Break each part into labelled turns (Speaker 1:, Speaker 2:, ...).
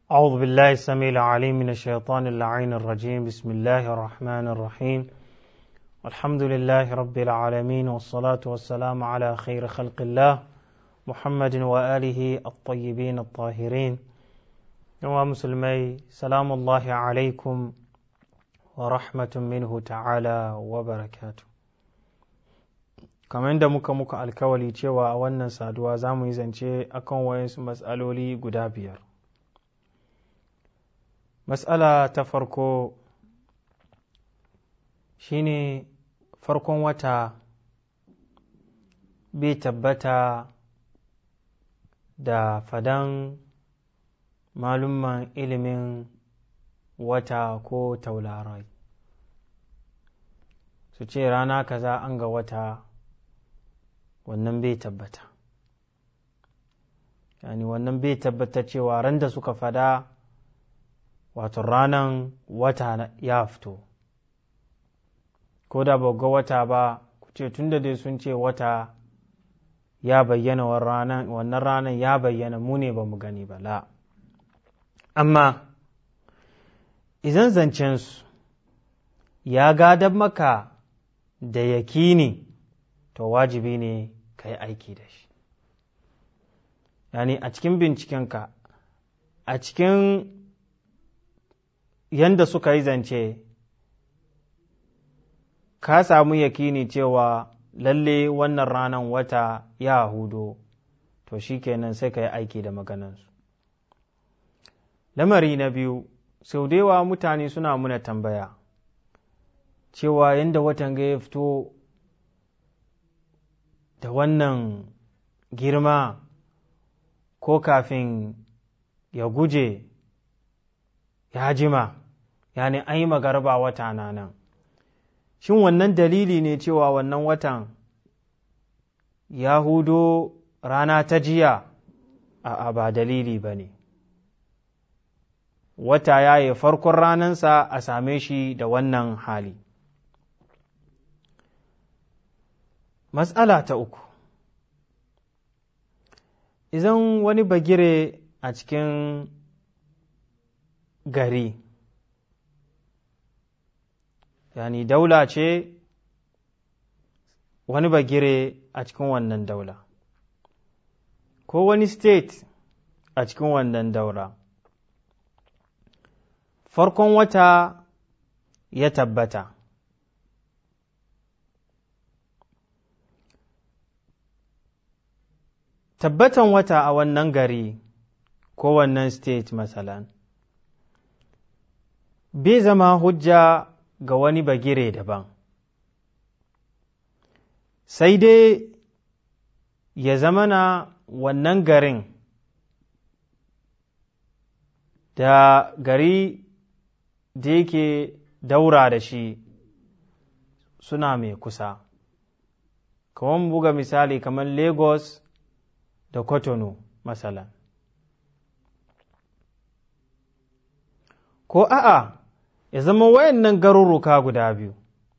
Speaker 1: أعوذ بالله السميع العليم من الشيطان اللعين الرجيم. بسم الله الرحمن الرحيم. والحمد لله رب العالمين، والصلاة والسلام على خير خلق الله محمد وآله الطيبين الطاهرين. يا مسلمي، سلام الله عليكم ورحمة منه تعالى وبركاته. kamar da muka alkawali cewa a wannan saduwa za mu yi zance akan wayansu matsaloli guda biyar. Matsala ta farko shine farkon wata bai tabbata da fadan malumman ilimin wata ko taularai su ce rana kaza an ga wata, wannan bai tabbata. Wannan bai tabbata cewa ran da suka fada wato ranan wata ya fito, ko da ba ga wata ba ku ce tun da dai sun ce wata ya bayyana wannan ranan ya bayyana, mu ne ba mu gani ba, la. Amma idan zancensu ya gadar maka da yakini, to wajibi ne ka yi aiki da shi. A cikin bincikenka, a cikin yanda suka yi zance, ka samu yakini cewa lalle wannan ranan wata ya hudo, to shi kenan sai ka yi aiki da maganansu. Lamari na biyu, sau da yawa mutane suna muna tambaya cewa yanda watan ga ya fito da wannan girma, ko kafin ya guje ya jima, an yi magarba wata na nan. Shin wannan dalili ne cewa wannan watan ya hudo rana ta jiya? A'a, ba dalili ba ne. Wata ya yi farkon ranansa a same shi da wannan hali. Matsala ta uku, idan wani bagire a cikin gari, daula ce, wani bagire a cikin wannan daula, ko wani state a cikin wannan daula, farkon wata ya tabbata, tabbatan wata a wannan gari ko wannan state masalan bai zama hujja ga wani bagire daban, sai dai ya zamana wannan garin da gari da yake daura da shi suna mai kusa. Kamar buga misali kamar Lagos da Kotono masalan, ko a'a ya zama wayannan garuruka guda biyu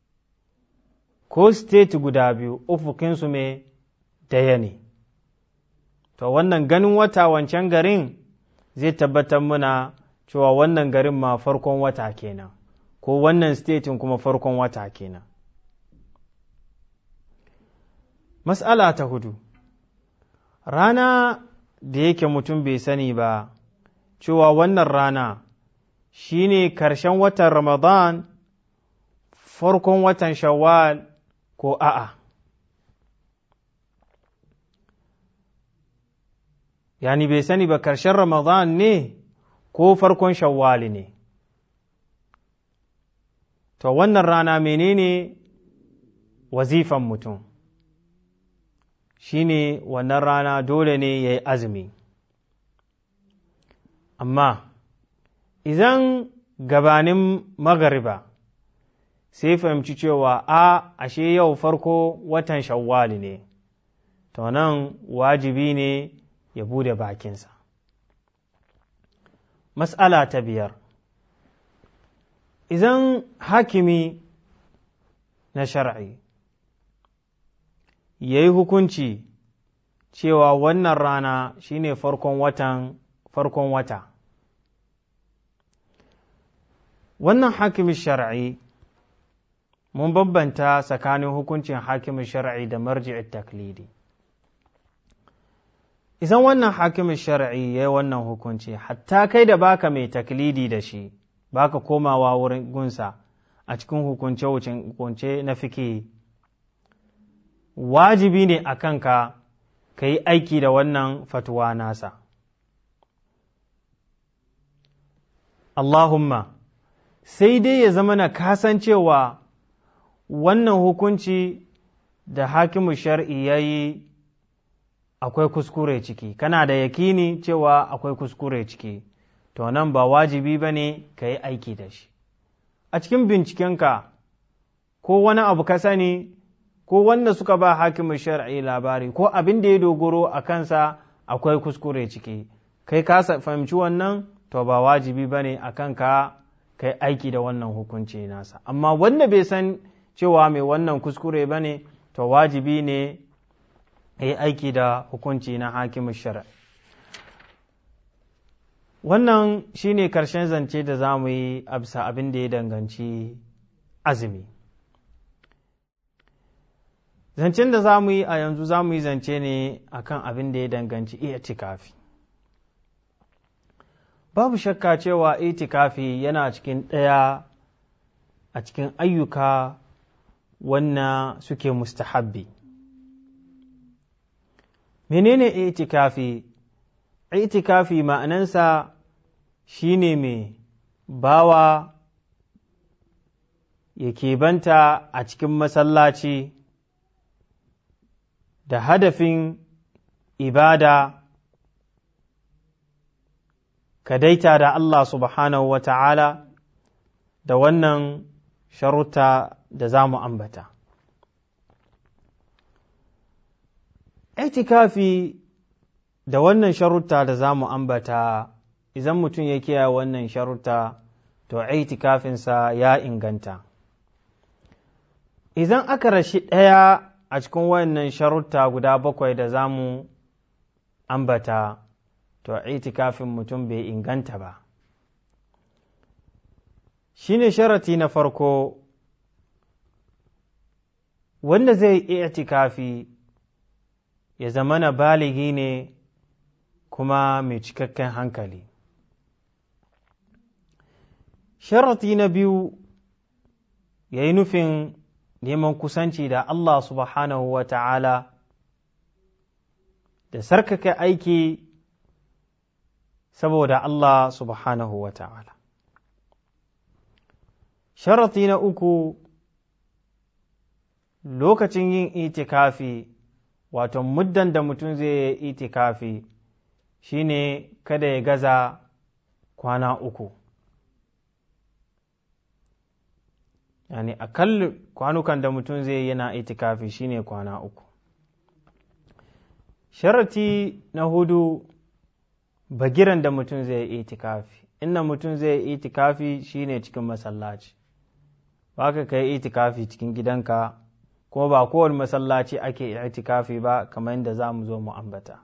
Speaker 1: ko state guda biyu ufukinsu mai daya ne, to wannan ganin wata wancan garin zai tabbatar muna cewa wannan garin ma farkon wata kenan, ko wannan statin kuma farkon wata kenan. Mas'ala ta hudu, rana da yake mutum bai sani ba cewa wannan rana shi ne ƙarshen watan Ramadan, farkon watan Shawwal ko a'a. Bai sani ba ƙarshen Ramadan ne ko farkon Shawwal ne. To wannan rana menene wazifan mutum? Shi ne wannan rana dole ne ya yi azumi. Amma idan gabanin magariba sai fahimci cewa ashe yau farko watan Shawwal ne, to nan wajibi ne ya bude bakinsa. Mas'ala ta biyar, idan hakimi na shar'i ya yi hukunci cewa wannan rana shine farkon wata, wannan hakimin shar'i mun bambanta tsakanin hukuncin hakimin shar'i da marji'it taklidi. Idan wannan hakimin shar'i ya yi wannan hukunci, hatta kai da baka mai taklidi da shi, baka komawa wurin gunsa a cikin hukunce na fiki, wajibi ne a kanka ka yi aiki da wannan fatuwa nasa. Allahumma, sai dai ya zama na kasancewa wannan hukunci da hakimin shar'i ya yi akwai kuskure ciki, kana da yakini cewa akwai kuskure ciki, to nan ba wajibi ba ne ka yi aiki da shi. A cikin bincikenka, ko wani abu ka sani, ko wanda suka ba hakimin shar'i labari, ko abin da ya dogoro a kansa akwai kuskure ciki, kai ka fahimci wannan, to ba wajibi ba ne a kanka kai aiki da wannan hukunci nasa. Amma wanda bai san cewa mai wannan kuskure ba ne, to wajibi ne yi aiki da hukunci na hakimin shari'a. Wannan shi ne ƙarshen zance da za mu yi a bisa abin da ya danganci azumi. Zancen da za mu yi a yanzu za mu yi zance ne a kan abin da ya danganci itikafi. Babu shakka cewa itikafi yana cikin ɗaya a cikin ayyuka wannan suke mustahabbi. Menene itikafi? Itikafi ma'anansa shine mai bawa ya keɓanta a cikin masallaci da hadafin ibada, kadaita da Allah subhanahu wa ta'ala da wannan sharuta da za mu ambata. Itikafi da wannan sharuta da za mu ambata, idan mutum ya kiyaye wannan sharuta, to itikafinsa ya inganta. Idan aka rashi ɗaya a cikin wannan sharuta guda 7 da za mu ambata, to itikafin mutum bai inganta ba. Shi ne sharati na farko, wanda zai itikafi ya zamana baligi ne kuma mai cikakken hankali. Sharati na biyu, ya yi nufin neman kusanci da Allah subhanahu wa ta'ala da sarkake aiki saboda Allah subhanahu wa ta'ala. Sharati na uku, lokacin yin itikafi, wato muddan da mutum zai yi itikafi, shine kada ya gaza kwana 3. Yani akalla kwanukan da mutum zai yana itikafi shine kwana 3. Sharati na 4, bagiran da mutum zai yi itikafi. Inda mutum zai yi itikafi shine cikin masallaci. Ba ka kai itikafi cikin gidanka, kuma ba kowane masallaci ake itikafi ba, kamar yadda za mu zo mu ambata.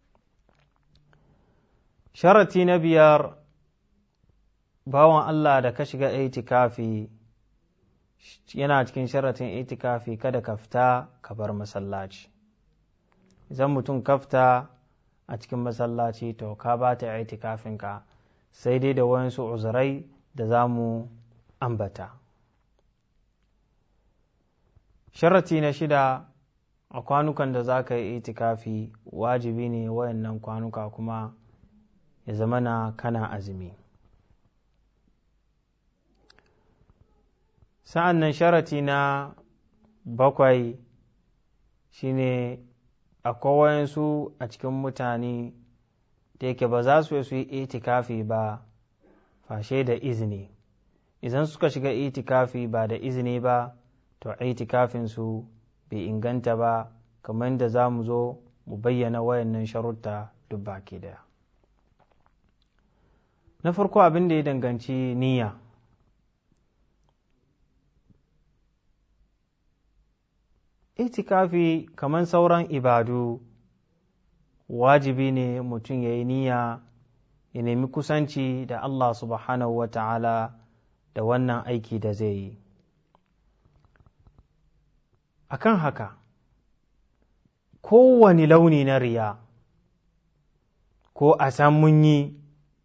Speaker 1: Sharati na 5, bawan Allah da ka shiga itikafi, yana cikin sharatin itikafi kada ka fita ka bar masallaci. Idan mutum ka fita a cikin masallaci, to ka ba ta itikafinka, sai dai da wayansu uzurai da za mu ambata. Sharati na 6, a kwanukan da za ka yi itikafi, wajibi ne wayannan kwanuka kuma ya zamana kana azumi. Sa'an nan sharati na 7 shine akwai wayansu a cikin mutane da yake ba za su yi itikafi ba fashe da izini. Idan suka shiga itikafi ba da izini ba, to itikafinsu bai inganta ba, kamar da za mu zo mu bayyana wayannan sharuta duk baki daya. Na farko abin da ya danganci niyya. Itikafi kamar sauran ibadu, wajibi ne mutum ya yi niyya, ya nemi kusanci da Allah subhanahu wa ta'ala da wannan aiki da zai yi. Akan haka, kowane launi na riya, ko a san mun yi,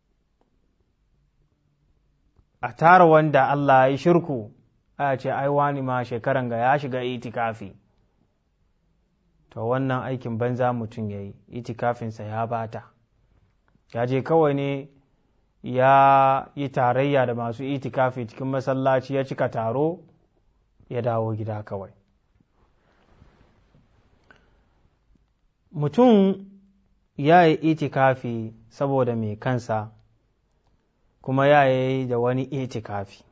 Speaker 1: a tara wanda Allah ya yi shirku, a ce ai wani ma shekaran ga ya shiga itikafi, to wannan aikin banza mutum ya yi, itikafinsa ya bata, ya je kawai ne ya yi tarayya da masu itikafi cikin masallaci ya cika taro ya dawo gida kawai. Mutum ya yi itikafi saboda mai kansa, kuma ya yi da wani itikafi.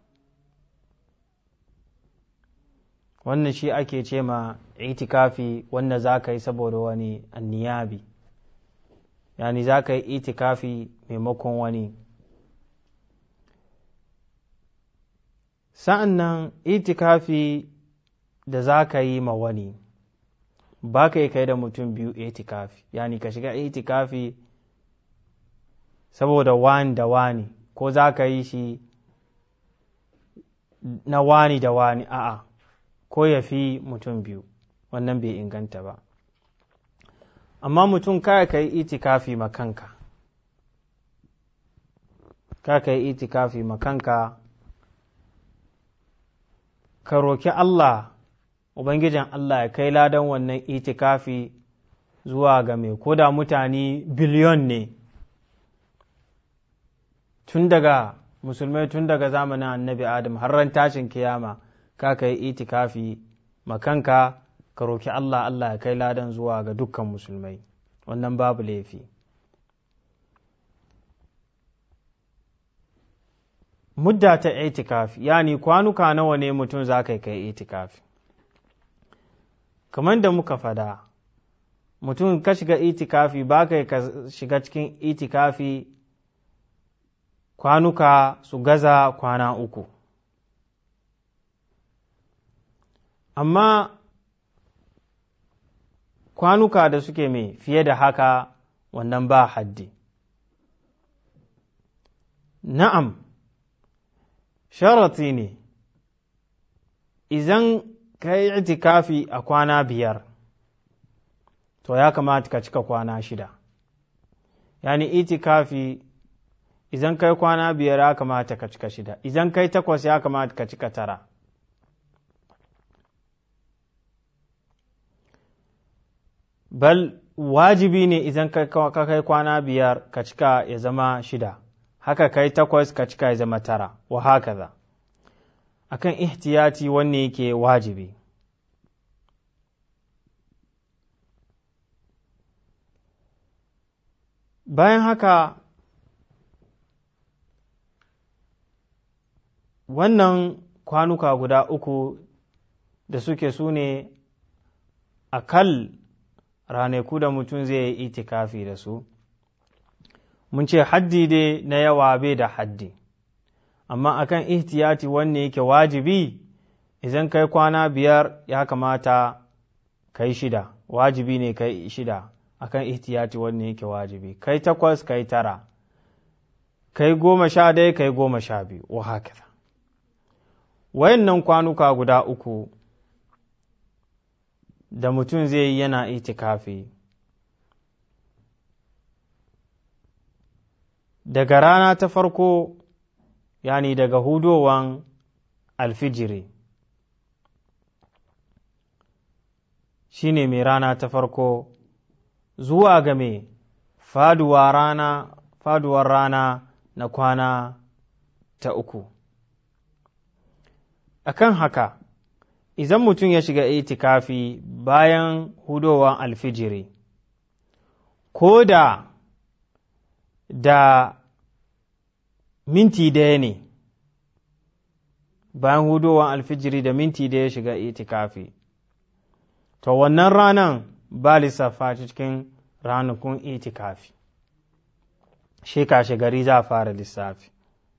Speaker 1: Wannan shi ake ce ma itikafi wanda za ka yi saboda wani anniyabi, yani za ka yi itikafi maimakon wani. Sa'an nan itikafi da za ka yi ma wani, ba ka yi kai da mutum biyu itikafi, yani ka shiga itikafi saboda wani da wani, ko za ka yi shi na wani da wani, a'a, ko ya fi mutum biyu, wannan bai inganta ba. Amma mutum kaya ka yi itikafi makanka, kaya ka yi itikafi makanka, ka roki Allah, Ubangijin Allah ya kai ladan wannan itikafi zuwa ga mai, ko da mutane biliyon ne, tun daga musulmai, tun daga zamanin annabi Adam har ran tashin kiyama, ka yi itikafi makanka, ka roki Allah, Allah ya kai ladan zuwa ga dukkan musulmai, wannan babu laifi. Mudda ta itikafi, yani kwanuka nawa ne mutum za ka kai itikafi? Kamar da muka fada, mutum ka shiga itikafi ba ka shiga cikin itikafi kwanuka su gaza kwana 3. Amma kwanuka da suke mai fiye da haka, wannan ba haddi. Na'am, sharati ne, idan ka yi itikafi a kwana 5, to ya kamata ka cika kwana 6. Yani itikafi idan kai kwana 5 ya kamata ka cika 6, idan kai 8 ya kamata ka cika 9. Bal wajibi ne idan ka kai kwana 5 ka cika ya zama 6, haka kai 8 ka cika ya zama 9, wa haka za. Akan ihtiyati wanne yake wajibi. Bayan haka, wannan kwanuka guda 3 da suke su ne akal ranaku da mutum zai yi itikafi da su, mun ce haddi dai na yawa bai da haddi, amma akan ihtiyati wanne yake wajibi, idan kai kwana 5 ya kamata kai 6, wajibi ne kai 6 akan ihtiyati wanne yake wajibi, kai 8 kai 9, kai 11 kai 12, wa haka. Wayannan kwanuka guda 3 da mutum zai yi yana itikafi, daga rana ta farko, yani daga hudowan alfijiri, shi ne mai rana ta farko, zuwa ga mai faduwar rana na kwana ta 3. Akan haka, idan mutum ya shiga itikafi bayan hudowar alfijiri, ko da minti 1 ne, bayan hudowar alfijiri da minti 1 ya shiga itikafi, to wannan ranan ba lissafa cikin ranakun itikafi, shekara za a fara lissafi.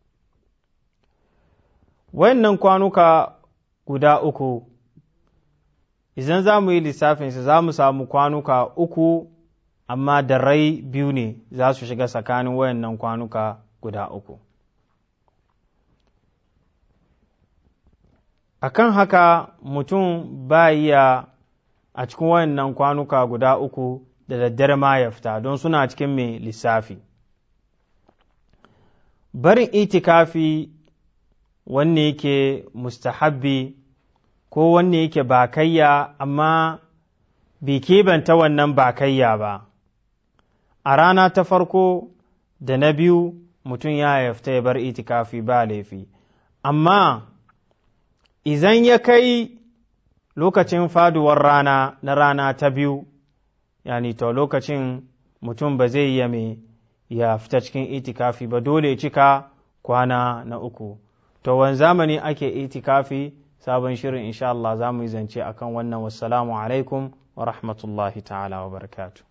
Speaker 1: Wayannan kwanuka guda 3, idan za mu yi lissafinsu za mu samu kwanuka 3, amma darai 2 ne za su shiga tsakanin wayannan kwanuka guda 3. akan haka mutum ba iya a cikin wannan kwanuka guda uku da daddare ma ya fita don suna cikin mai lissafi. Barin itikafi wanne yake mustahabbi ko wanne yake bakayya amma bai keɓanta wannan bakayya ba, a rana ta farko da na biyu mutum ya fita ya bar itikafi ba laifi, amma idan ya kai lokacin faduwar rana na rana ta biyu, yani to lokacin mutum ba zai iya ya fita cikin itikafi ba, dole ya cika kwana na uku. To wani zamani ake itikafi? Sabon shirin insha Allah za mu yi zance akan wannan. Wassalamu alaikum wa rahmatullahi ta'ala wa barakatuh.